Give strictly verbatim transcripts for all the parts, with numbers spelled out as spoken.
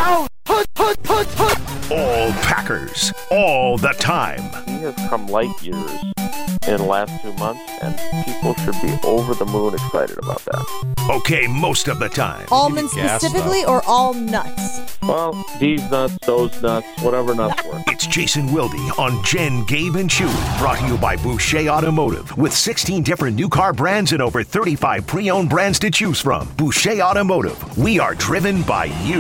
Out! Put, put, put, put! All Packers, all the time. He has come light years in the last two months, and people should be over the moon excited about that. Okay, most of the time. Almonds specifically or all nuts? Well, these nuts, those nuts, whatever nuts work. It's Jason Wilde on Jen, Gabe, and Chewy. Brought to you by Boucher Automotive. With sixteen different new car brands and over thirty-five pre-owned brands to choose from. Boucher Automotive. We are driven by you.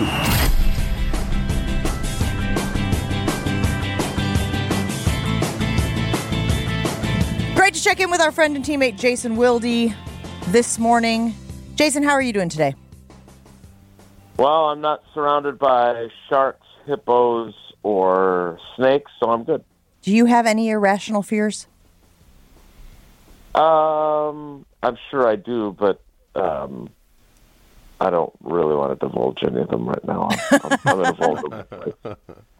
Great to check in with our friend and teammate Jason Wilde this morning. Jason, how are you doing today? Well, I'm not surrounded by sharks, hippos, or snakes, so I'm good. Do you have any irrational fears? Um, I'm sure I do, but um, I don't really want to divulge any of them right now. I'm, I'm, I'm in a vulnerable place.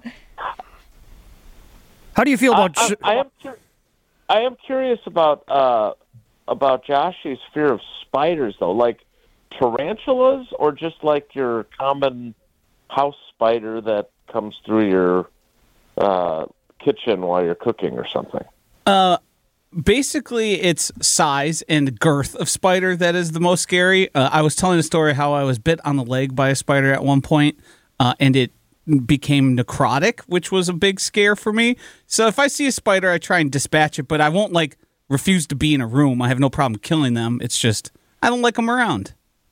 How do you feel about... I, I, I am curious. I am curious about uh, about Josh's fear of spiders, though. Like tarantulas, or just like your common house spider that comes through your uh, kitchen while you're cooking or something? Uh, basically, it's size and girth of spider that is the most scary. Uh, I was telling a story how I was bit on the leg by a spider at one point, uh, and it became necrotic, which was a big scare for me. So if I see a spider, I try and dispatch it, but I won't like refuse to be in a room. I have no problem killing them. It's just I don't like them around.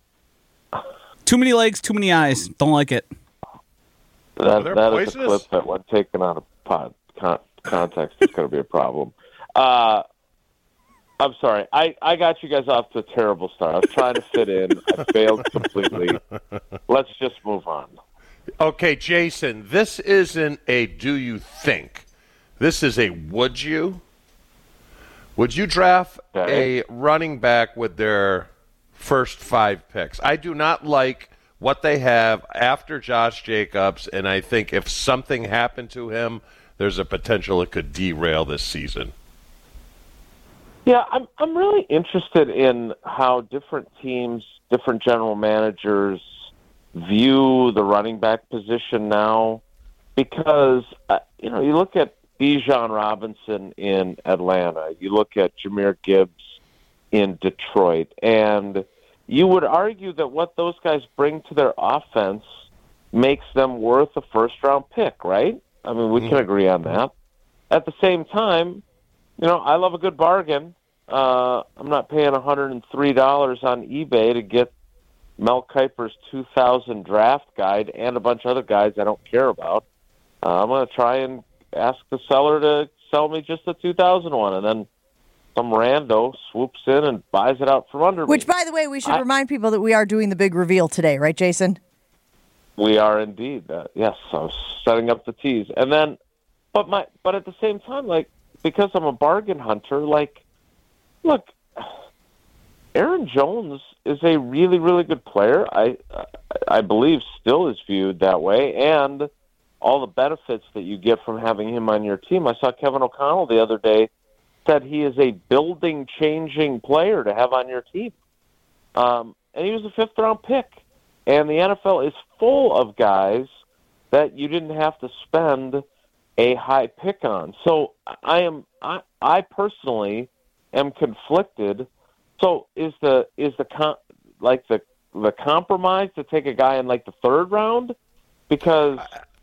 Too many legs, too many eyes. Don't like it. That, that is a clip that, when taken out of pod, con, context, is going to be a problem. Uh, I'm sorry. I, I got you guys off to a terrible start. I was trying to fit in. I failed completely. Let's just move on. Okay, Jason, this isn't a do you think. This is a would you. Would you draft okay. a running back with their first five picks? I do not like what they have after Josh Jacobs, and I think if something happened to him, there's a potential it could derail this season. Yeah, I'm I'm really interested in how different teams, different general managers view the running back position now, because uh, you know, you look at Bijan Robinson in Atlanta, you look at Jahmyr Gibbs in Detroit, and you would argue that what those guys bring to their offense makes them worth a first-round pick, right? I mean, we mm-hmm. can agree on that. At the same time, you know, I love a good bargain. Uh, I'm not paying one hundred three dollars on eBay to get Mel Kiper's two thousand draft guide and a bunch of other guides I don't care about. Uh, I'm going to try and ask the seller to sell me just the two thousand one, and then some rando swoops in and buys it out from under Which, me. by the way, we should I, remind people that we are doing the big reveal today, right, Jason? We are indeed. Uh, yes, I was setting up the tease. And then, but my, but at the same time, like, because I'm a bargain hunter, like, look, Aaron Jones is a really, really good player. I I believe still is viewed that way, and all the benefits that you get from having him on your team. I saw Kevin O'Connell the other day said he is a building-changing player to have on your team. Um, and he was a fifth-round pick. And the N F L is full of guys that you didn't have to spend a high pick on. So I am I, I personally am conflicted. So is the is the con- like the the compromise to take a guy in like the third round? Because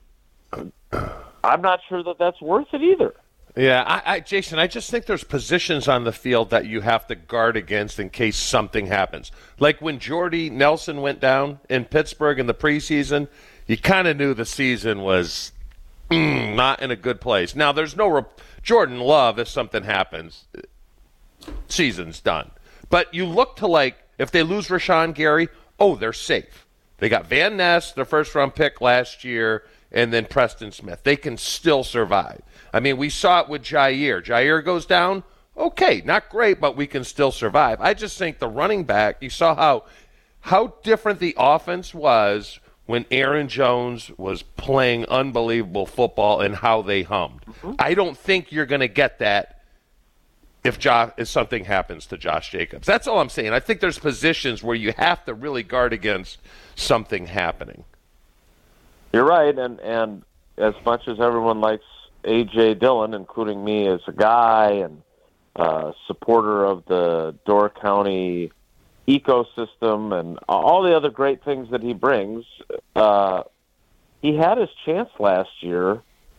I'm not sure that that's worth it either. Yeah, I, I, Jason, I just think there's positions on the field that you have to guard against in case something happens. Like when Jordy Nelson went down in Pittsburgh in the preseason, you kind of knew the season was mm, not in a good place. Now, there's no re- Jordan Love, if something happens, season's done. But you look to, like, if they lose Rashawn Gary, oh, they're safe. They got Van Ness, their first-round pick last year, and then Preston Smith. They can still survive. I mean, we saw it with Jair. Jair goes down, okay, not great, but we can still survive. I just think the running back, you saw how how different the offense was when Aaron Jones was playing unbelievable football and how they hummed. Mm-hmm. I don't think you're going to get that if, Josh, if something happens to Josh Jacobs. That's all I'm saying. I think there's positions where you have to really guard against something happening. You're right, and and as much as everyone likes A J. Dillon, including me as a guy and uh, supporter of the Door County ecosystem and all the other great things that he brings, uh, he had his chance last year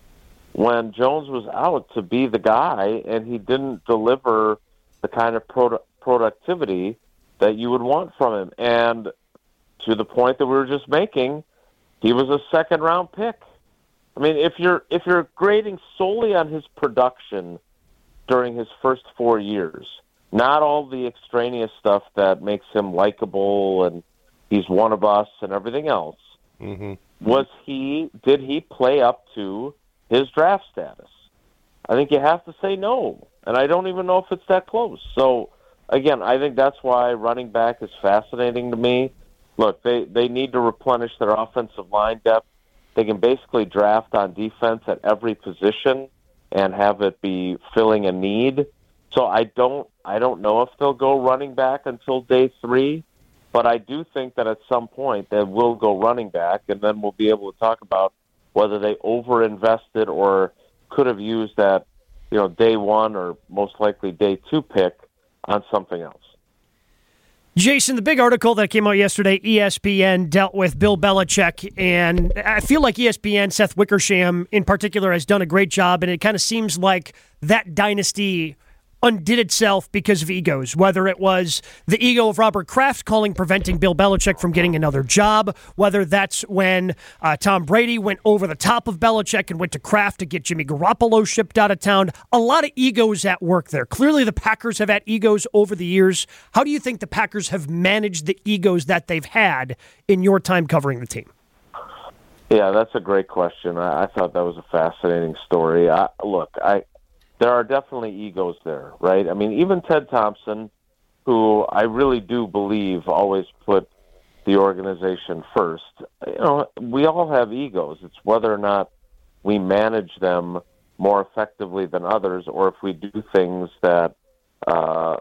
when Jones was out to be the guy, and he didn't deliver the kind of produ- productivity that you would want from him. And to the point that we were just making, he was a second-round pick. I mean, if you're if you're grading solely on his production during his first four years, not all the extraneous stuff that makes him likable and he's one of us and everything else, mm-hmm. was he did he play up to his draft status? I think you have to say no, and I don't even know if it's that close. So, again, I think that's why running back is fascinating to me. Look, they, they need to replenish their offensive line depth. They can basically draft on defense at every position and have it be filling a need. So I don't I don't know if they'll go running back until day three, but I do think that at some point they will go running back, and then we'll be able to talk about whether they overinvested or could have used that, you know, day one or most likely day two pick on something else. Jason, the big article that came out yesterday, E S P N dealt with Bill Belichick, and I feel like E S P N, Seth Wickersham in particular, has done a great job, and it kind of seems like that dynasty undid itself because of egos, whether it was the ego of Robert Kraft calling preventing Bill Belichick from getting another job, whether that's when uh, Tom Brady went over the top of Belichick and went to Kraft to get Jimmy Garoppolo shipped out of town. A lot of egos at work there. Clearly the Packers have had egos over the years. How do you think the Packers have managed the egos that they've had in your time covering the team? Yeah, that's a great question. I, I thought that was a fascinating story. I, look, I There are definitely egos there, right? I mean, even Ted Thompson, who I really do believe always put the organization first, you know, we all have egos. It's whether or not we manage them more effectively than others, or if we do things that uh,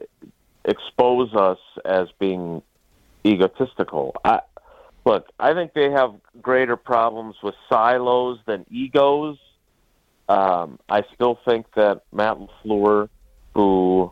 expose us as being egotistical. I, look, I think they have greater problems with silos than egos. Um, I still think that Matt LaFleur, who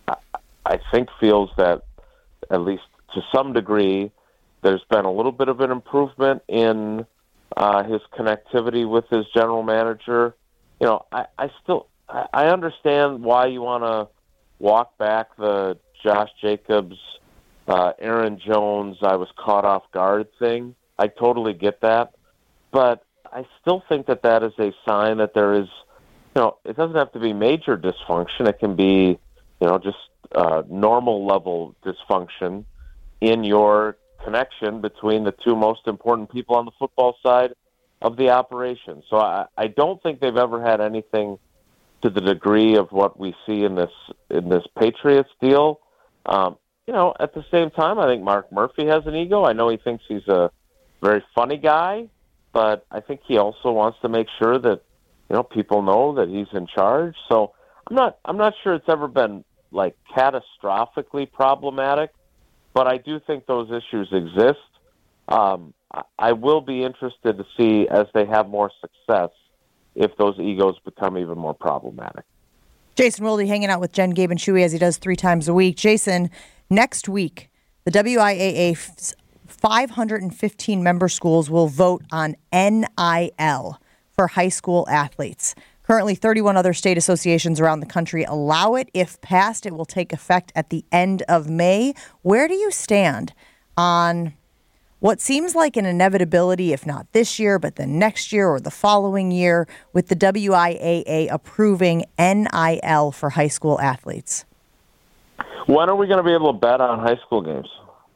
I think feels that, at least to some degree, there's been a little bit of an improvement in uh, his connectivity with his general manager. You know, I, I still I understand why you want to walk back the Josh Jacobs, uh, Aaron Jones, I was caught off guard thing. I totally get that, but I still think that that is a sign that there is, you know, it doesn't have to be major dysfunction. It can be, you know, just uh, normal level dysfunction in your connection between the two most important people on the football side of the operation. So I, I don't think they've ever had anything to the degree of what we see in this in this Patriots deal. Um, you know, at the same time, I think Mark Murphy has an ego. I know he thinks he's a very funny guy, but I think he also wants to make sure that, you know, people know that he's in charge. So I'm not I'm not sure it's ever been like catastrophically problematic, but I do think those issues exist. Um, I will be interested to see as they have more success if those egos become even more problematic. Jason Wilde hanging out with Jen, Gabe, and Shuey as he does three times a week. Jason, next week, the W I A A's five hundred fifteen member schools will vote on N I L for high school athletes. Currently, thirty-one other state associations around the country allow it. If passed, it will take effect at the end of May. Where do you stand on what seems like an inevitability, if not this year, but then next year or the following year, with the W I A A approving N I L for high school athletes? When are we going to be able to bet on high school games?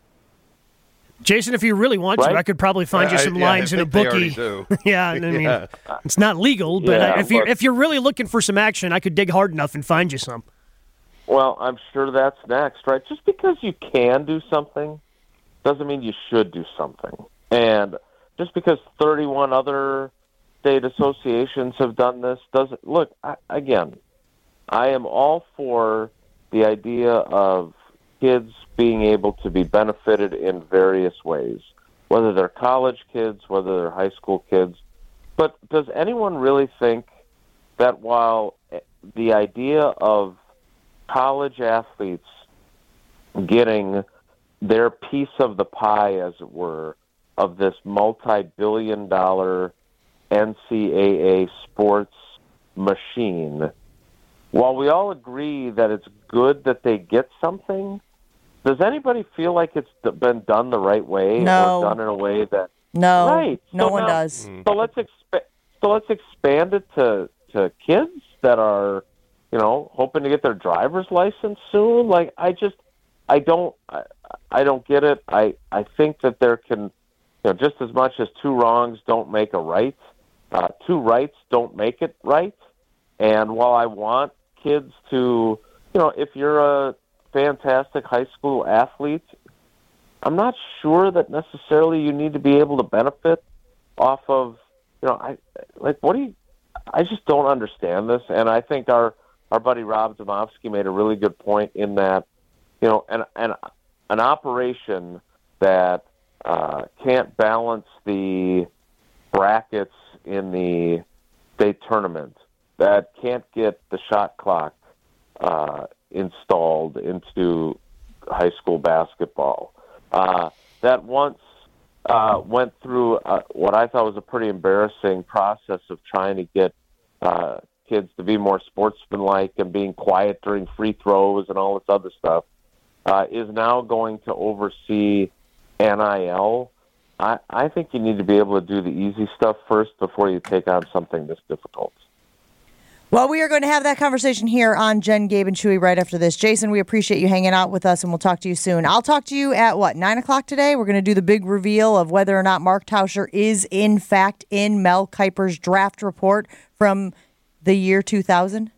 Jason, if you really want right? to, I could probably find you some I, yeah, lines I in a think bookie. yeah, I mean, yeah. it's not legal, but Yeah, if you're but- if you're really looking for some action, I could dig hard enough and find you some. Well, I'm sure that's next, right? Just because you can do something doesn't mean you should do something. And just because thirty-one other state associations have done this doesn't... Look, I, again, I am all for the idea of kids being able to be benefited in various ways. whether they're college kids, whether they're high school kids. But does anyone really think that while the idea of college athletes getting their piece of the pie, as it were, of this multi-billion dollar N C double A sports machine, while we all agree that it's good that they get something, does anybody feel like it's been done the right way No. or done in a way that No, right? no So one now- does. So let's expa- so let's expand it to to kids that are, you know, hoping to get their driver's license soon. Like I just, I don't, I, I don't get it. I I think that there can, you know, just as much as two wrongs don't make a right, uh, two rights don't make it right. And while I want kids to, you know, if you're a fantastic high school athlete, I'm not sure that necessarily you need to be able to benefit off of, you know, I like what do you? I just don't understand this, and I think our our buddy Rob Domofsky made a really good point in that, you know, an an an operation that uh, can't balance the brackets in the state tournament, that can't get the shot clock uh, installed into high school basketball, uh, that once uh, went through uh, what I thought was a pretty embarrassing process of trying to get uh, kids to be more sportsmanlike and being quiet during free throws and all this other stuff, uh, is now going to oversee N I L. I, I think you need to be able to do the easy stuff first before you take on something this difficult. Well, we are going to have that conversation here on Jen, Gabe, and Chewy right after this. Jason, we appreciate you hanging out with us, and we'll talk to you soon. I'll talk to you at, what, nine o'clock today? We're going to do the big reveal of whether or not Mark Tauscher is, in fact, in Mel Kiper's draft report from the year two thousand.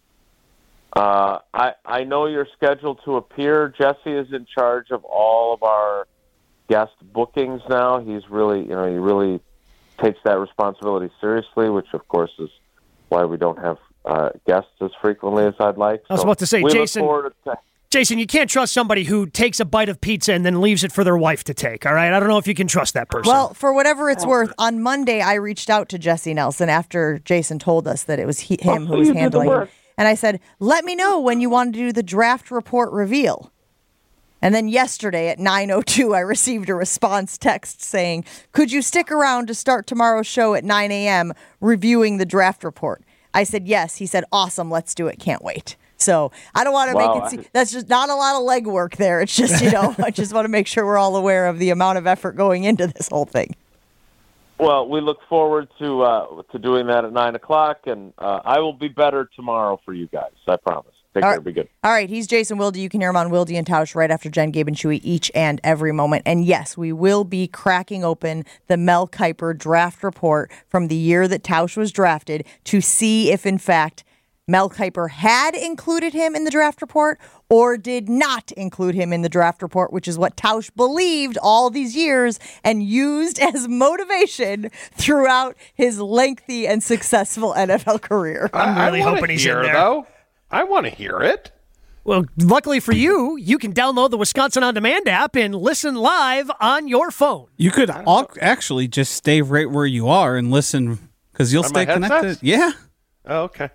Uh, I, I know you're scheduled to appear. Jesse is in charge of all of our guest bookings now. He's really, you know, he really takes that responsibility seriously, which, of course, is why we don't have uh, guests as frequently as I'd like. I was So about to say, we look Jason, forward to- Jason, you can't trust somebody who takes a bite of pizza and then leaves it for their wife to take, all right? I don't know if you can trust that person. Well, for whatever it's worth, on Monday I reached out to Jesse Nelson after Jason told us that it was he, him Oh, who was you did the handling it. work. And I said, let me know when you want to do the draft report reveal. And then yesterday at nine oh two, I received a response text saying, could you stick around to start tomorrow's show at nine a.m. reviewing the draft report? I said, yes. He said, awesome. Let's do it. Can't wait. So I don't want to Wow. make it seem, that's just not a lot of legwork there. It's just, you know, I just want to make sure we're all aware of the amount of effort going into this whole thing. Well, we look forward to uh, to doing that at nine o'clock, and uh, I will be better tomorrow for you guys. I promise. Take All care. right. Be good. All right, he's Jason Wilde. You can hear him on Wilde and Tausch right after Jen, Gabe, and Chewy each and every moment. And yes, we will be cracking open the Mel Kiper draft report from the year that Tausch was drafted to see if, in fact, Mel Kiper had included him in the draft report or did not include him in the draft report, which is what Tausch believed all these years and used as motivation throughout his lengthy and successful N F L career. I'm really I wanna hoping he's hear, in there. Though. I want to hear it. Well, luckily for you, you can download the Wisconsin On Demand app and listen live on your phone. You could al- actually just stay right where you are and listen because you'll On stay my connected. headsets? Yeah. Oh, okay.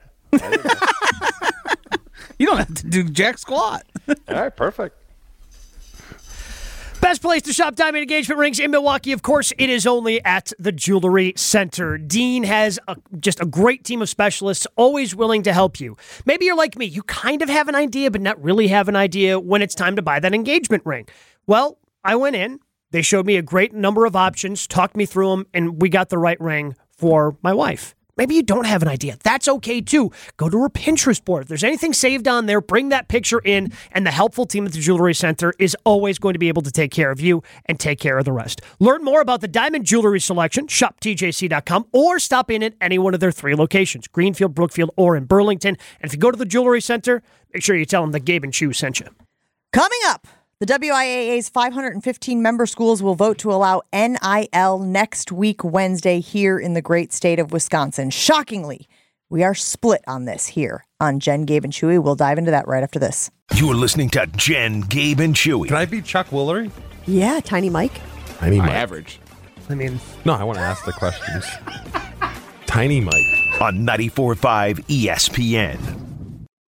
You don't have to do jack squat. All right, perfect. Best place to shop diamond engagement rings in Milwaukee, of course, it is only at the Jewelry Center. Dean has a, just a great team of specialists, always willing to help you. Maybe you're like me. You kind of have an idea, but not really have an idea when it's time to buy that engagement ring. Well, I went in. They showed me a great number of options, talked me through them, and we got the right ring for my wife. Maybe you don't have an idea. That's okay, too. Go to her Pinterest board. If there's anything saved on there, bring that picture in, and the helpful team at the Jewelry Center is always going to be able to take care of you and take care of the rest. Learn more about the diamond jewelry selection, shop T J C dot com, or stop in at any one of their three locations, Greenfield, Brookfield, or in Burlington. And if you go to the Jewelry Center, make sure you tell them that Gabe and Chew sent you. Coming up, the W I A A's five hundred fifteen member schools will vote to allow N I L next week, Wednesday, here in the great state of Wisconsin. Shockingly, we are split on this here on Jen, Gabe, and Chewy. We'll dive into that right after this. You're listening to Jen, Gabe, and Chewy. Can I be Chuck Woolery? Yeah, Tiny Mike. Tiny My Mike. average. I mean, no, I want to ask the questions. Tiny Mike. On ninety-four point five E S P N.